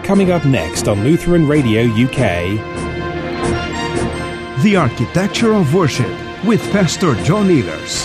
Coming up next on Lutheran Radio UK. The Architecture of Worship with Pastor John Ehlers.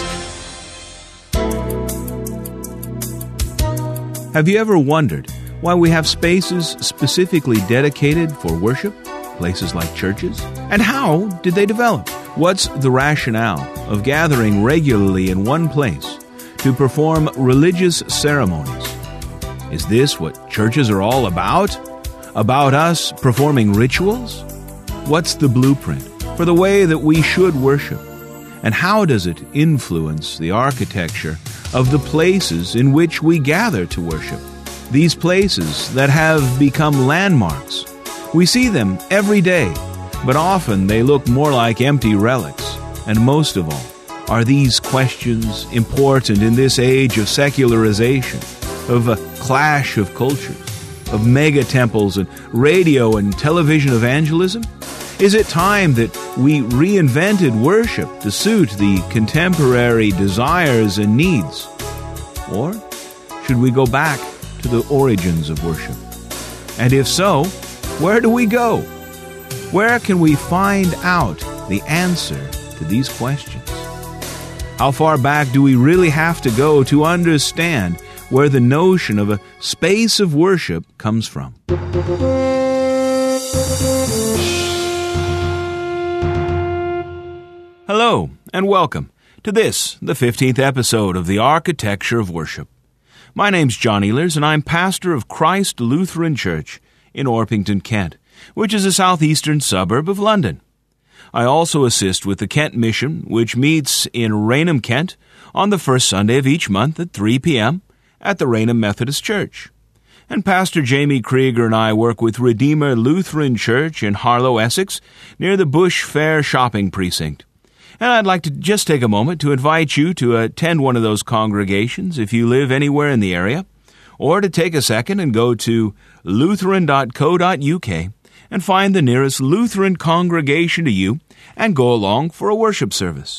Have you ever wondered why we have spaces specifically dedicated for worship, places like churches? And how did they develop? What's the rationale of gathering regularly in one place to perform religious ceremonies? Is this what churches are all about? About us performing rituals? What's the blueprint for the way that we should worship? And how does it influence the architecture of the places in which we gather to worship? These places that have become landmarks. We see them every day, but often they look more like empty relics. And most of all, are these questions important in this age of secularization, of a clash of cultures, of mega temples and radio and television evangelism? Is it time that we reinvented worship to suit the contemporary desires and needs? Or should we go back to the origins of worship? And if so, where do we go? Where can we find out the answer to these questions? How far back do we really have to go to understand where the notion of a space of worship comes from? Hello, and welcome to this, the 15th episode of The Architecture of Worship. My name's John Ehlers, and I'm pastor of Christ Lutheran Church in Orpington, Kent, which is a southeastern suburb of London. I also assist with the Kent Mission, which meets in Rainham, Kent, on the first Sunday of each month at 3 p.m. at the Rainham Methodist Church. And Pastor Jamie Krieger and I work with Redeemer Lutheran Church in Harlow, Essex, near the Bush Fair shopping precinct. And I'd like to just take a moment to invite you to attend one of those congregations if you live anywhere in the area, or to take a second and go to lutheran.co.uk and find the nearest Lutheran congregation to you and go along for a worship service.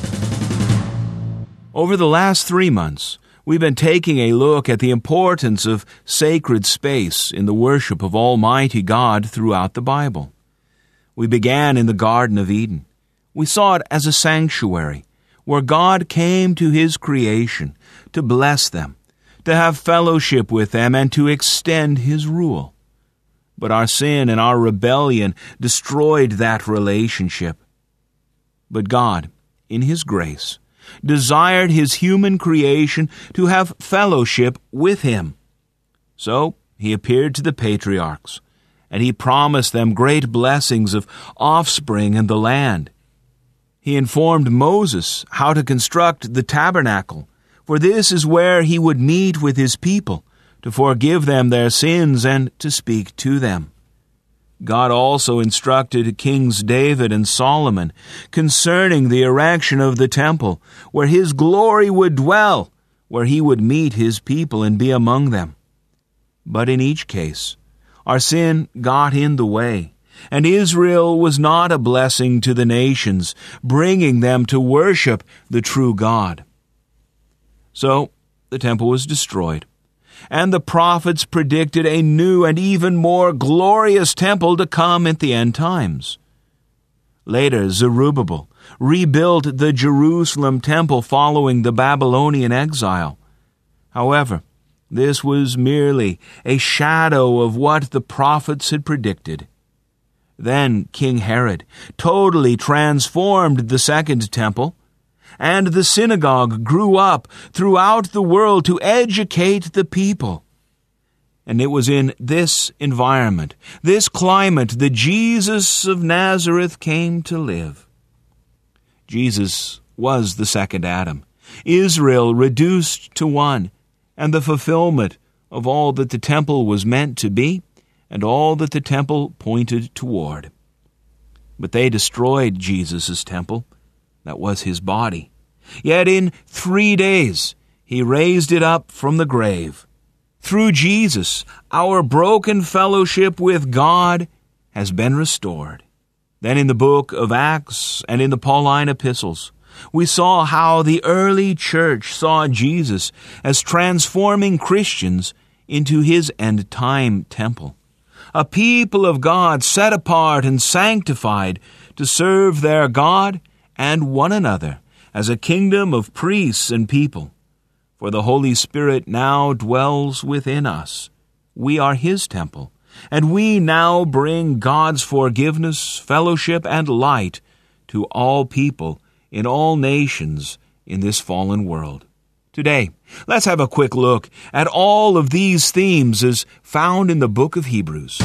Over the last 3 months, we've been taking a look at the importance of sacred space in the worship of Almighty God throughout the Bible. We began in the Garden of Eden. We saw it as a sanctuary where God came to His creation to bless them, to have fellowship with them, and to extend His rule. But our sin and our rebellion destroyed that relationship. But God, in His grace, desired His human creation to have fellowship with Him. So He appeared to the patriarchs, and He promised them great blessings of offspring and the land. He informed Moses how to construct the tabernacle, for this is where he would meet with his people, to forgive them their sins and to speak to them. God also instructed Kings David and Solomon concerning the erection of the temple, where His glory would dwell, where He would meet His people and be among them. But in each case, our sin got in the way, and Israel was not a blessing to the nations, bringing them to worship the true God. So the temple was destroyed, and the prophets predicted a new and even more glorious temple to come at the end times. Later, Zerubbabel rebuilt the Jerusalem temple following the Babylonian exile. However, this was merely a shadow of what the prophets had predicted. Then King Herod totally transformed the Second Temple, and the synagogue grew up throughout the world to educate the people. And it was in this environment, this climate, that Jesus of Nazareth came to live. Jesus was the second Adam, Israel reduced to one, and the fulfillment of all that the temple was meant to be, and all that the temple pointed toward. But they destroyed Jesus' temple. That was His body. Yet in 3 days He raised it up from the grave. Through Jesus, our broken fellowship with God has been restored. Then in the book of Acts and in the Pauline epistles, we saw how the early church saw Jesus as transforming Christians into His end-time temple, a people of God set apart and sanctified to serve their God and one another as a kingdom of priests and people. For the Holy Spirit now dwells within us. We are His temple, and we now bring God's forgiveness, fellowship, and light to all people in all nations in this fallen world. Today, let's have a quick look at all of these themes as found in the book of Hebrews.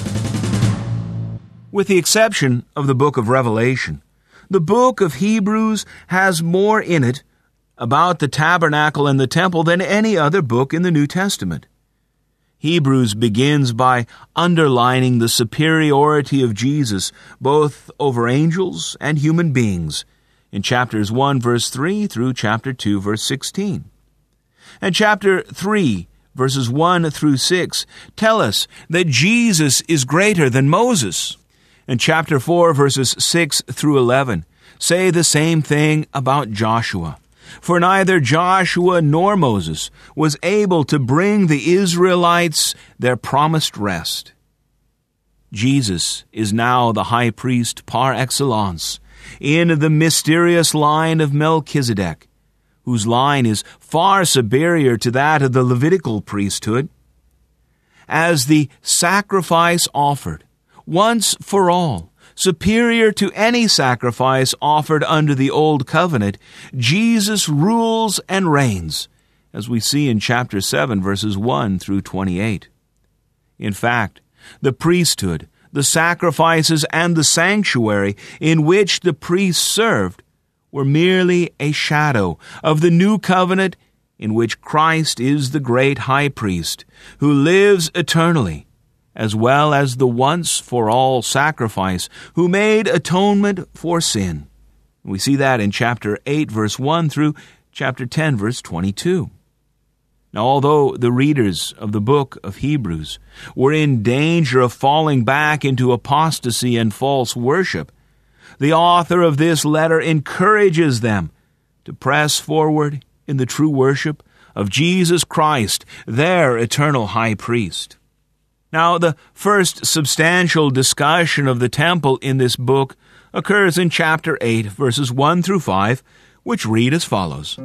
With the exception of the book of Revelation, the book of Hebrews has more in it about the tabernacle and the temple than any other book in the New Testament. Hebrews begins by underlining the superiority of Jesus both over angels and human beings in chapters 1 verse 3 through chapter 2 verse 16. And chapter 3 verses 1 through 6 tell us that Jesus is greater than Moses. And chapter 4 verses 6 through 11 say the same thing about Joshua. For neither Joshua nor Moses was able to bring the Israelites their promised rest. Jesus is now the high priest par excellence in the mysterious line of Melchizedek, whose line is far superior to that of the Levitical priesthood. As the sacrifice offered, once for all, superior to any sacrifice offered under the Old Covenant, Jesus rules and reigns, as we see in chapter 7, verses 1 through 28. In fact, the priesthood, the sacrifices, and the sanctuary in which the priests served were merely a shadow of the new covenant in which Christ is the great high priest who lives eternally, as well as the once-for-all sacrifice who made atonement for sin. We see that in chapter 8, verse 1 through chapter 10, verse 22. Now, although the readers of the book of Hebrews were in danger of falling back into apostasy and false worship, the author of this letter encourages them to press forward in the true worship of Jesus Christ, their eternal high priest. Now, the first substantial discussion of the temple in this book occurs in chapter 8, verses 1 through 5, which read as follows.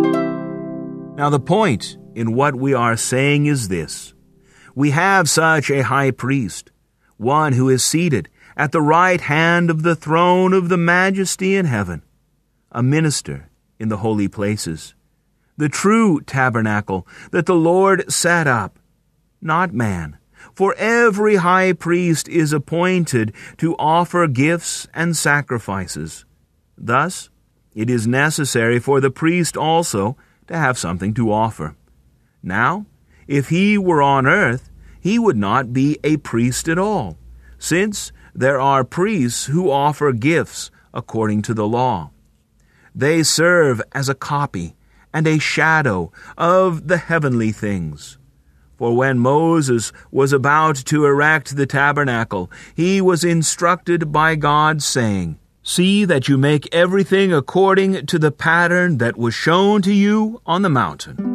Now, the point in what we are saying is this: we have such a high priest, one who is seated at the right hand of the throne of the Majesty in heaven, a minister in the holy places, the true tabernacle that the Lord set up, not man. For every high priest is appointed to offer gifts and sacrifices. Thus, it is necessary for the priest also to have something to offer. Now, if he were on earth, he would not be a priest at all, since there are priests who offer gifts according to the law. They serve as a copy and a shadow of the heavenly things. For when Moses was about to erect the tabernacle, he was instructed by God, saying, "See that you make everything according to the pattern that was shown to you on the mountain."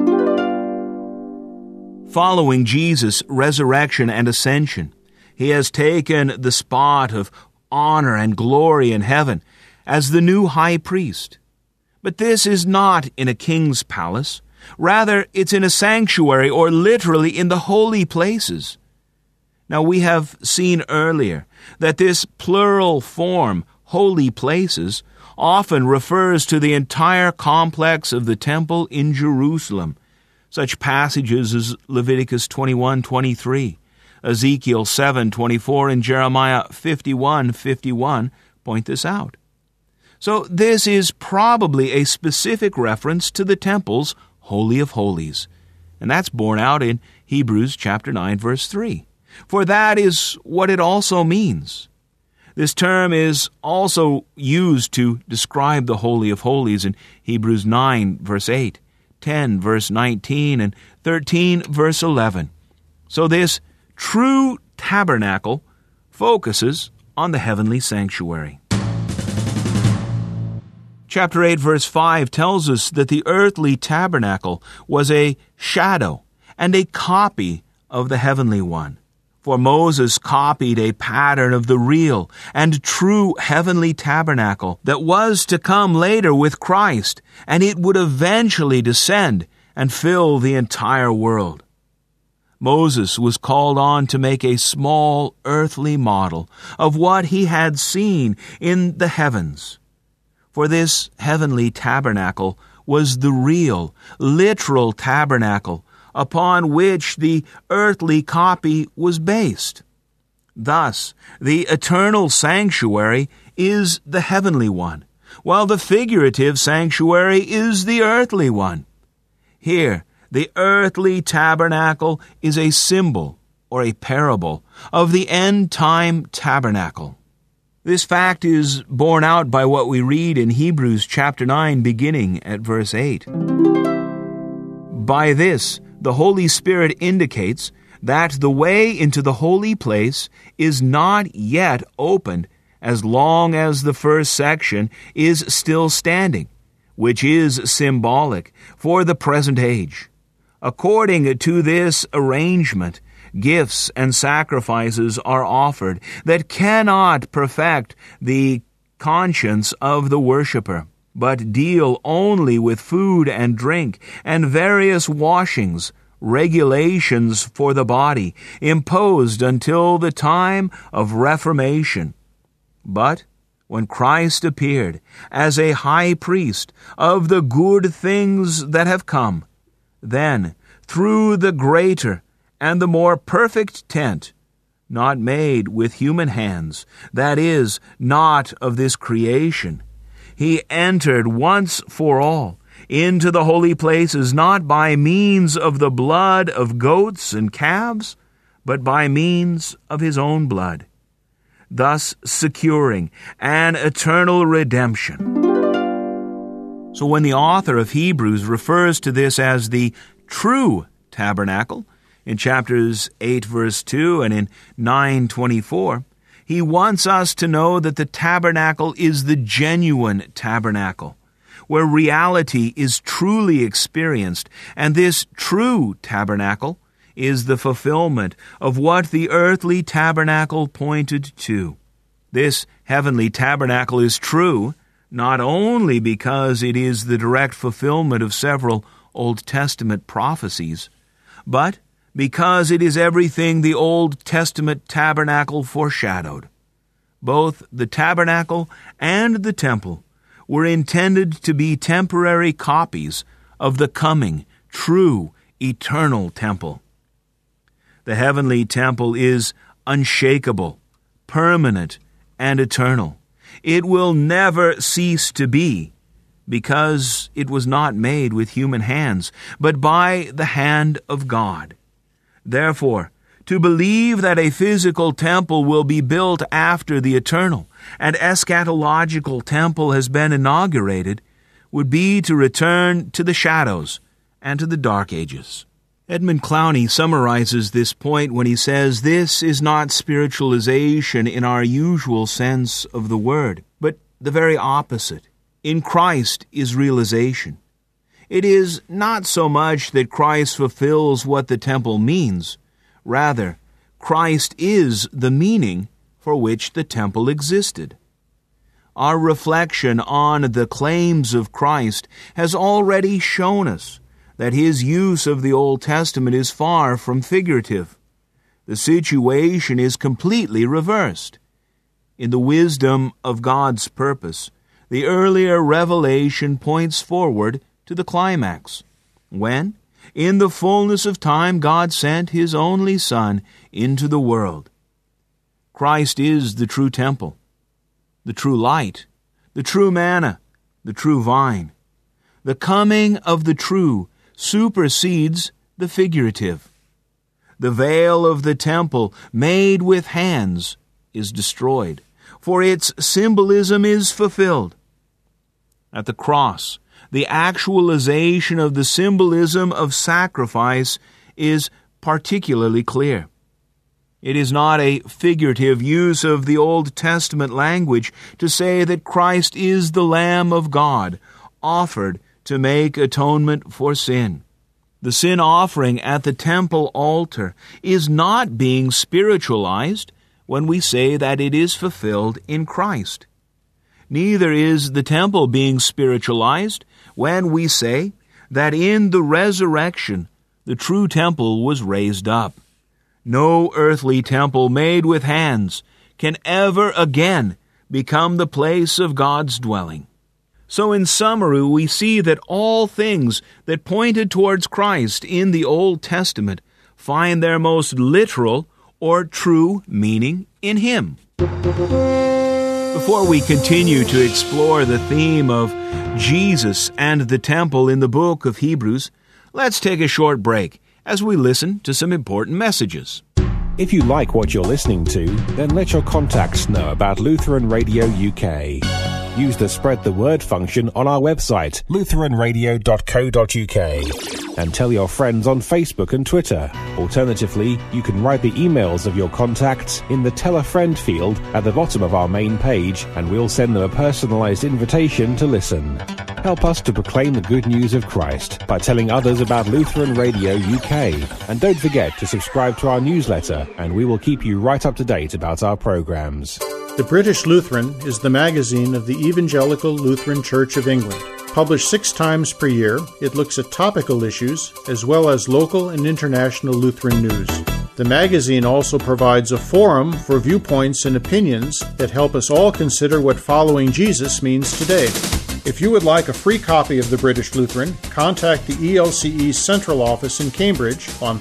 Following Jesus' resurrection and ascension, he has taken the spot of honor and glory in heaven as the new high priest. But this is not in a king's palace. Rather, it's in a sanctuary, or literally in the holy places. Now, we have seen earlier that this plural form, holy places, often refers to the entire complex of the temple in Jerusalem. Such passages as Leviticus 21:23, Ezekiel 7:24, and Jeremiah 51:51 point this out. So this is probably a specific reference to the temple's Holy of Holies, and that's borne out in Hebrews chapter 9, verse 3. For that is what it also means. This term is also used to describe the Holy of Holies in Hebrews 9, verse 8, 10, verse 19, and 13, verse 11. So this true tabernacle focuses on the heavenly sanctuary. Chapter 8, verse 5 tells us that the earthly tabernacle was a shadow and a copy of the heavenly one, For Moses copied a pattern of the real and true heavenly tabernacle that was to come later with Christ, and it would eventually descend and fill the entire world. Moses was called on to make a small earthly model of what he had seen in the heavens. For this heavenly tabernacle was the real, literal tabernacle upon which the earthly copy was based. Thus, the eternal sanctuary is the heavenly one, while the figurative sanctuary is the earthly one. Here, the earthly tabernacle is a symbol or a parable of the end-time tabernacle. This fact is borne out by what we read in Hebrews chapter 9, beginning at verse 8. By this, the Holy Spirit indicates that the way into the holy place is not yet opened as long as the first section is still standing, which is symbolic for the present age. According to this arrangement, gifts and sacrifices are offered that cannot perfect the conscience of the worshiper, but deal only with food and drink and various washings, regulations for the body, imposed until the time of Reformation. But when Christ appeared as a high priest of the good things that have come, then, through the greater and the more perfect tent, not made with human hands, that is, not of this creation, he entered once for all into the holy places, not by means of the blood of goats and calves, but by means of his own blood, thus securing an eternal redemption. So when the author of Hebrews refers to this as the true tabernacle, in chapters 8 verse 2 and in 9:24, he wants us to know that the tabernacle is the genuine tabernacle, where reality is truly experienced, and this true tabernacle is the fulfillment of what the earthly tabernacle pointed to. This heavenly tabernacle is true not only because it is the direct fulfillment of several Old Testament prophecies, but because it is everything the Old Testament tabernacle foreshadowed. Both the tabernacle and the temple were intended to be temporary copies of the coming, true, eternal temple. The heavenly temple is unshakable, permanent, and eternal. It will never cease to be, because it was not made with human hands, but by the hand of God. Therefore, to believe that a physical temple will be built after the eternal and eschatological temple has been inaugurated would be to return to the shadows and to the dark ages. Edmund Clowney summarizes this point when he says, "This is not spiritualization in our usual sense of the word, but the very opposite. In Christ is realization. It is not so much that Christ fulfills what the temple means. Rather, Christ is the meaning for which the temple existed." Our reflection on the claims of Christ has already shown us that his use of the Old Testament is far from figurative. The situation is completely reversed. In the wisdom of God's purpose, the earlier revelation points forward to the climax, when, in the fullness of time, God sent his only Son into the world. Christ is the true temple, the true light, the true manna, the true vine. The coming of the true supersedes the figurative. The veil of the temple made with hands is destroyed, for its symbolism is fulfilled. At the cross, the actualization of the symbolism of sacrifice is particularly clear. It is not a figurative use of the Old Testament language to say that Christ is the Lamb of God, offered to make atonement for sin. The sin offering at the temple altar is not being spiritualized when we say that it is fulfilled in Christ. Neither is the temple being spiritualized when we say that in the resurrection the true temple was raised up. No earthly temple made with hands can ever again become the place of God's dwelling. So in summary, we see that all things that pointed towards Christ in the Old Testament find their most literal or true meaning in Him. Before we continue to explore the theme of Jesus and the temple in the book of Hebrews, let's take a short break as we listen to some important messages. If you like what you're listening to, then let your contacts know about Lutheran Radio UK. Use the Spread the Word function on our website, lutheranradio.co.uk, and tell your friends on Facebook and Twitter. Alternatively, you can write the emails of your contacts in the Tell a Friend field at the bottom of our main page, and we'll send them a personalized invitation to listen. Help us to proclaim the good news of Christ by telling others about Lutheran Radio UK. And don't forget to subscribe to our newsletter, and we will keep you right up to date about our programs. The British Lutheran is the magazine of the Evangelical Lutheran Church of England. Published 6 times per year, it looks at topical issues as well as local and international Lutheran news. The magazine also provides a forum for viewpoints and opinions that help us all consider what following Jesus means today. If you would like a free copy of the British Lutheran, contact the ELCE's central office in Cambridge on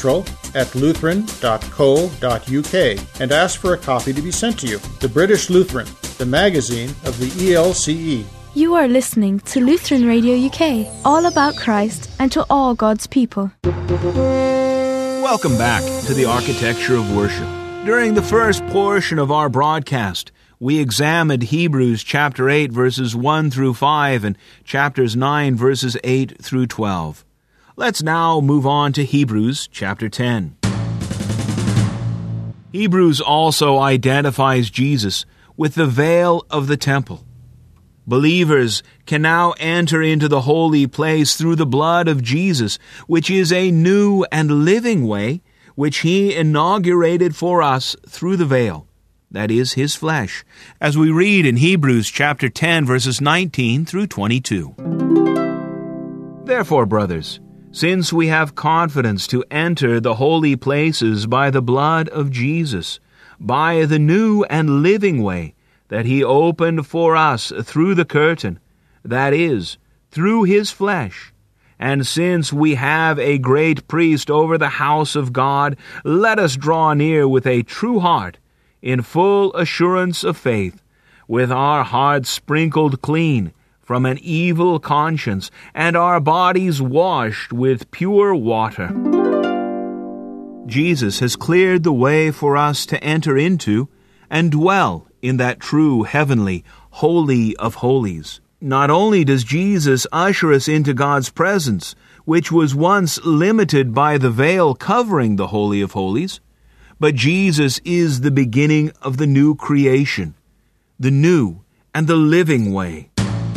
central@lutheran.co.uk and ask for a copy to be sent to you. The British Lutheran, the magazine of the ELCE. You are listening to Lutheran Radio UK, all about Christ and to all God's people. Welcome back to the Architecture of Worship. During the first portion of our broadcast, we examined Hebrews chapter 8 verses 1 through 5 and chapters 9 verses 8 through 12. Let's now move on to Hebrews chapter 10. Hebrews also identifies Jesus with the veil of the temple. Believers can now enter into the holy place through the blood of Jesus, which is a new and living way which He inaugurated for us through the veil. That is His flesh, as we read in Hebrews chapter 10, verses 19 through 22. Therefore, brothers, since we have confidence to enter the holy places by the blood of Jesus, by the new and living way that He opened for us through the curtain, that is, through His flesh, and since we have a great priest over the house of God, let us draw near with a true heart, in full assurance of faith, with our hearts sprinkled clean from an evil conscience, and our bodies washed with pure water. Jesus has cleared the way for us to enter into and dwell in that true heavenly Holy of Holies. Not only does Jesus usher us into God's presence, which was once limited by the veil covering the Holy of Holies, but Jesus is the beginning of the new creation, the new and the living way.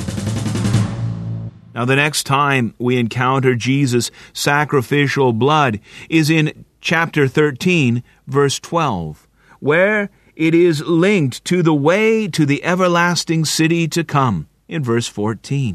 Now, the next time we encounter Jesus' sacrificial blood is in chapter 13, verse 12, where it is linked to the way to the everlasting city to come, in verse 14.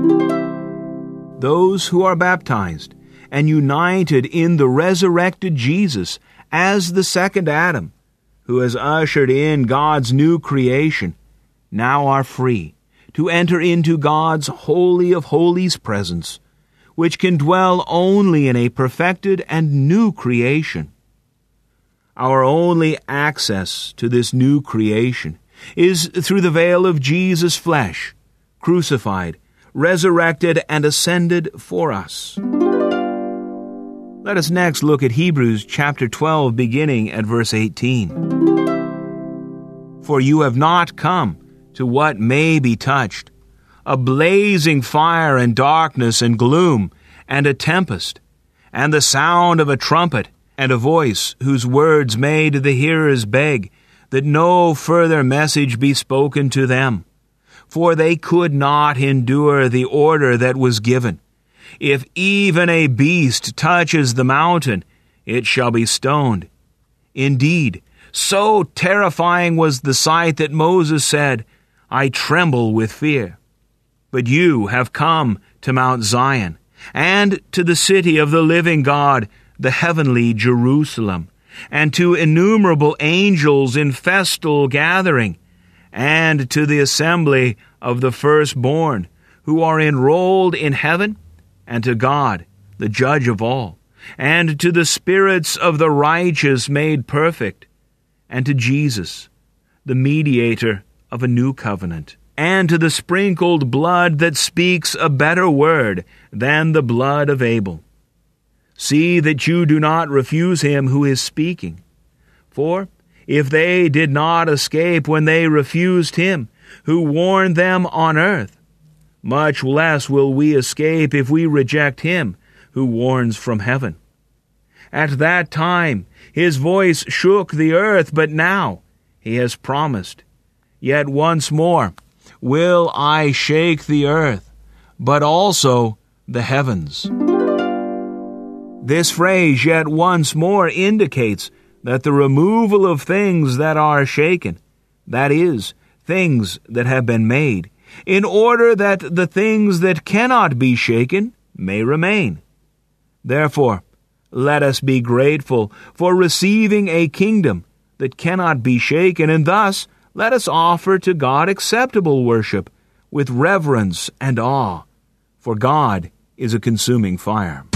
Those who are baptized and united in the resurrected Jesus as the second Adam, who has ushered in God's new creation, now are free to enter into God's Holy of Holies presence, which can dwell only in a perfected and new creation. Our only access to this new creation is through the veil of Jesus' flesh, crucified, resurrected, and ascended for us. Let us next look at Hebrews chapter 12, beginning at verse 18. For you have not come to what may be touched, a blazing fire and darkness and gloom, and a tempest, and the sound of a trumpet, and a voice whose words made the hearers beg that no further message be spoken to them. For they could not endure the order that was given, If even a beast touches the mountain, it shall be stoned. Indeed, so terrifying was the sight that Moses said, I tremble with fear. But you have come to Mount Zion, and to the city of the living God, the heavenly Jerusalem, and to innumerable angels in festal gathering, and to the assembly of the firstborn, who are enrolled in heaven, and to God, the judge of all, and to the spirits of the righteous made perfect, and to Jesus, the mediator of a new covenant, and to the sprinkled blood that speaks a better word than the blood of Abel. See that you do not refuse him who is speaking. For if they did not escape when they refused him who warned them on earth, much less will we escape if we reject him who warns from heaven. At that time his voice shook the earth, but now he has promised, yet once more will I shake the earth, but also the heavens. This phrase, yet once more, indicates that the removal of things that are shaken, that is, things that have been made, in order that the things that cannot be shaken may remain. Therefore, let us be grateful for receiving a kingdom that cannot be shaken, and thus let us offer to God acceptable worship with reverence and awe, for God is a consuming fire.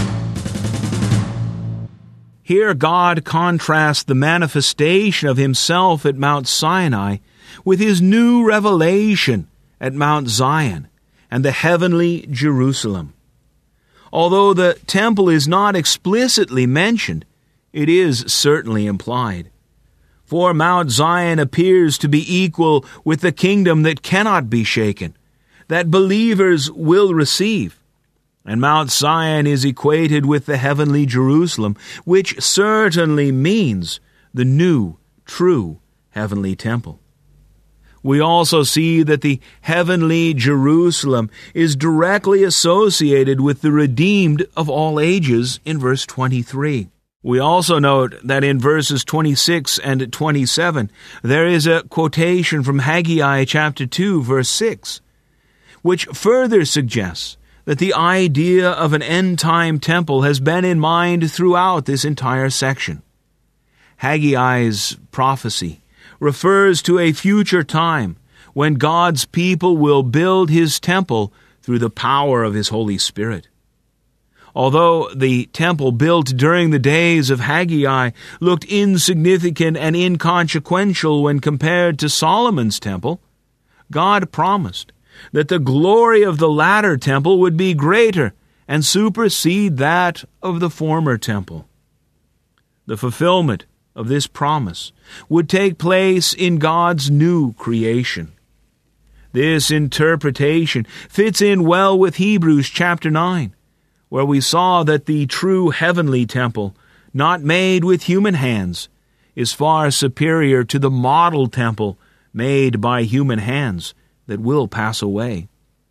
Here God contrasts the manifestation of himself at Mount Sinai with his new revelation at Mount Zion and the heavenly Jerusalem. Although the temple is not explicitly mentioned, it is certainly implied. For Mount Zion appears to be equal with the kingdom that cannot be shaken, that believers will receive. And Mount Zion is equated with the heavenly Jerusalem, which certainly means the new, true heavenly temple. We also see that the heavenly Jerusalem is directly associated with the redeemed of all ages in verse 23. We also note that in verses 26 and 27, there is a quotation from Haggai chapter 2, verse 6, which further suggests that the idea of an end-time temple has been in mind throughout this entire section. Haggai's prophecy refers to a future time when God's people will build his temple through the power of his Holy Spirit. Although the temple built during the days of Haggai looked insignificant and inconsequential when compared to Solomon's temple, God promised that the glory of the latter temple would be greater and supersede that of the former temple. The fulfillment of this promise would take place in God's new creation. This interpretation fits in well with Hebrews chapter 9, where we saw that the true heavenly temple, not made with human hands, is far superior to the model temple made by human hands that will pass away.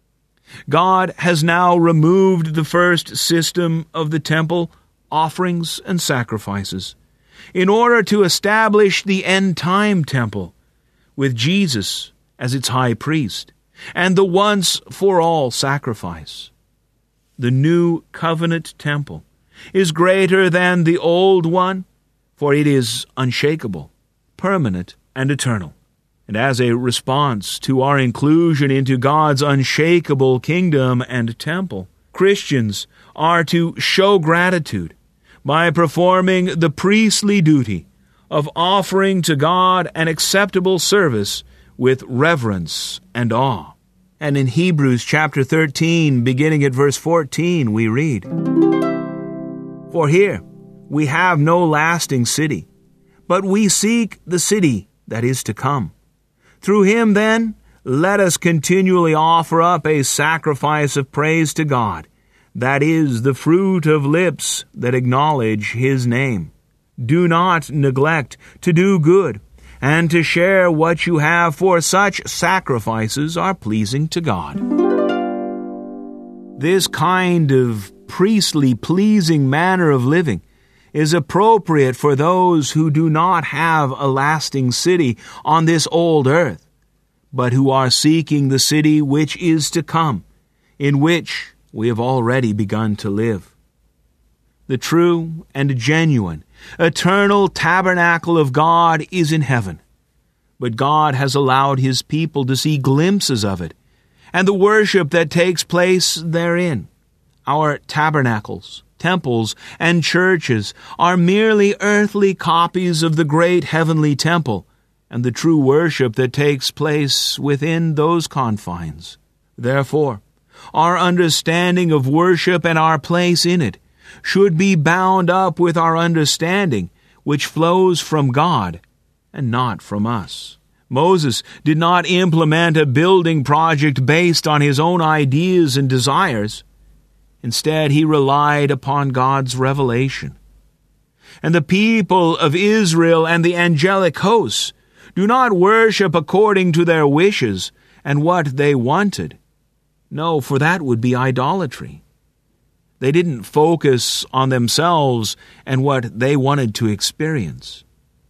God has now removed the first system of the temple, offerings and sacrifices, in order to establish the end-time temple, with Jesus as its high priest, and the once-for-all sacrifice. The new covenant temple is greater than the old one, for it is unshakable, permanent, and eternal. And as a response to our inclusion into God's unshakable kingdom and temple, Christians are to show gratitude by performing the priestly duty of offering to God an acceptable service with reverence and awe. And in Hebrews chapter 13, beginning at verse 14, we read, For here we have no lasting city, but we seek the city that is to come. Through him, then, let us continually offer up a sacrifice of praise to God, that is, the fruit of lips that acknowledge his name. Do not neglect to do good, and to share what you have, for such sacrifices are pleasing to God. This kind of priestly pleasing manner of living is appropriate for those who do not have a lasting city on this old earth, but who are seeking the city which is to come, in which we have already begun to live. The true and genuine, eternal tabernacle of God is in heaven, but God has allowed His people to see glimpses of it, and the worship that takes place therein. Our tabernacles, temples, and churches are merely earthly copies of the great heavenly temple, and the true worship that takes place within those confines. Therefore, our understanding of worship and our place in it should be bound up with our understanding, which flows from God and not from us. Moses did not implement a building project based on his own ideas and desires. Instead, he relied upon God's revelation. And the people of Israel and the angelic hosts do not worship according to their wishes and what they wanted. No, for that would be idolatry. They didn't focus on themselves and what they wanted to experience.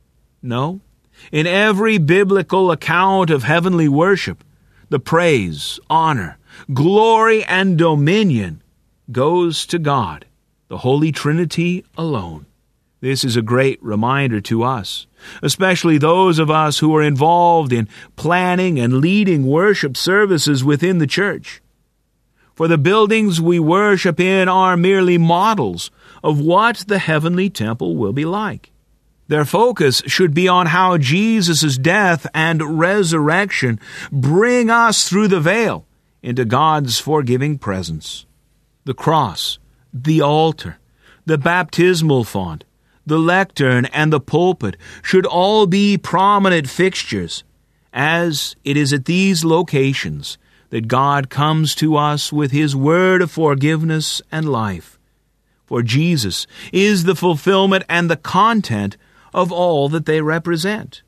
No, in every biblical account of heavenly worship, the praise, honor, glory, and dominion goes to God, the Holy Trinity alone. This is a great reminder to us, especially those of us who are involved in planning and leading worship services within the church. For the buildings we worship in are merely models of what the heavenly temple will be like. Their focus should be on how Jesus' death and resurrection bring us through the veil into God's forgiving presence. The cross, the altar, the baptismal font, the lectern, and the pulpit should all be prominent fixtures, as it is at these locations that God comes to us with His word of forgiveness and life. For Jesus is the fulfillment and the content of all that they represent.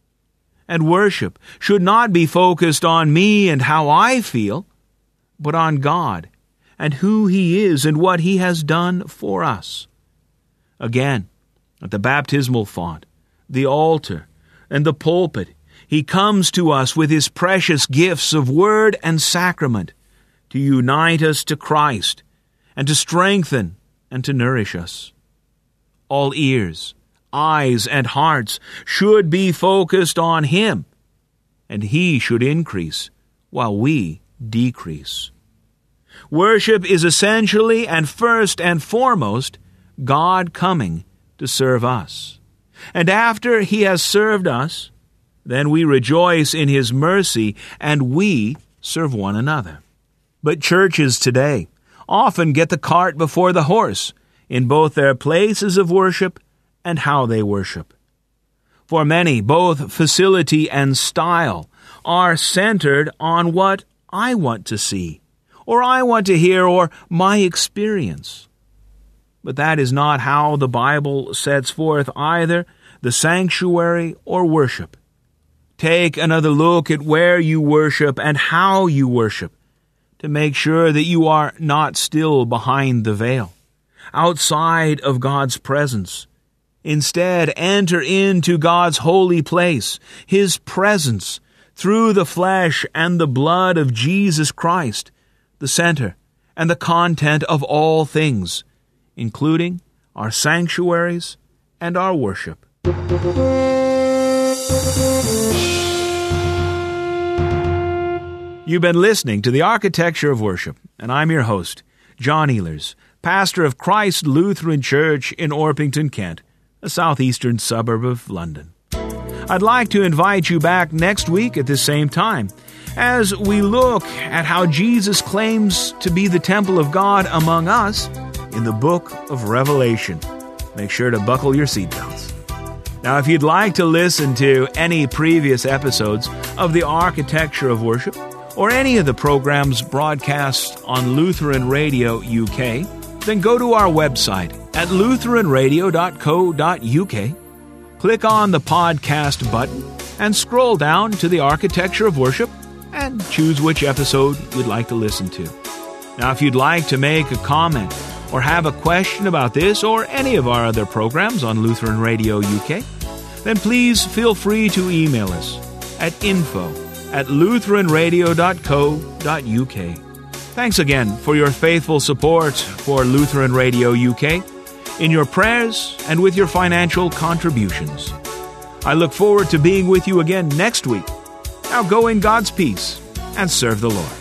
And worship should not be focused on me and how I feel, but on God and who He is and what He has done for us. Again, at the baptismal font, the altar, and the pulpit, He comes to us with His precious gifts of word and sacrament to unite us to Christ and to strengthen and to nourish us. All ears, eyes, and hearts should be focused on Him, and He should increase while we decrease. Worship is essentially and first and foremost God coming to serve us. And after He has served us, then we rejoice in His mercy and we serve one another. But churches today often get the cart before the horse in both their places of worship and how they worship. For many, both facility and style are centered on what I want to see, or I want to hear, or my experience. But that is not how the Bible sets forth either the sanctuary or worship. Take another look at where you worship and how you worship to make sure that you are not still behind the veil, outside of God's presence. Instead, enter into God's holy place, His presence, through the flesh and the blood of Jesus Christ, the center and the content of all things, including our sanctuaries and our worship. You've been listening to The Architecture of Worship, and I'm your host, John Ehlers, pastor of Christ Lutheran Church in Orpington, Kent, a southeastern suburb of London. I'd like to invite you back next week at this same time as we look at how Jesus claims to be the temple of God among us in the book of Revelation. Make sure to buckle your seatbelts. Now, if you'd like to listen to any previous episodes of The Architecture of Worship or any of the programs broadcast on Lutheran Radio UK, then go to our website at lutheranradio.co.uk, click on the podcast button, and scroll down to The Architecture of Worship and choose which episode you'd like to listen to. Now, if you'd like to make a comment or have a question about this or any of our other programs on Lutheran Radio UK, then please feel free to email us at info@lutheranradio.co.uk. Thanks again for your faithful support for Lutheran Radio UK, in your prayers and with your financial contributions. I look forward to being with you again next week. Now go in God's peace and serve the Lord.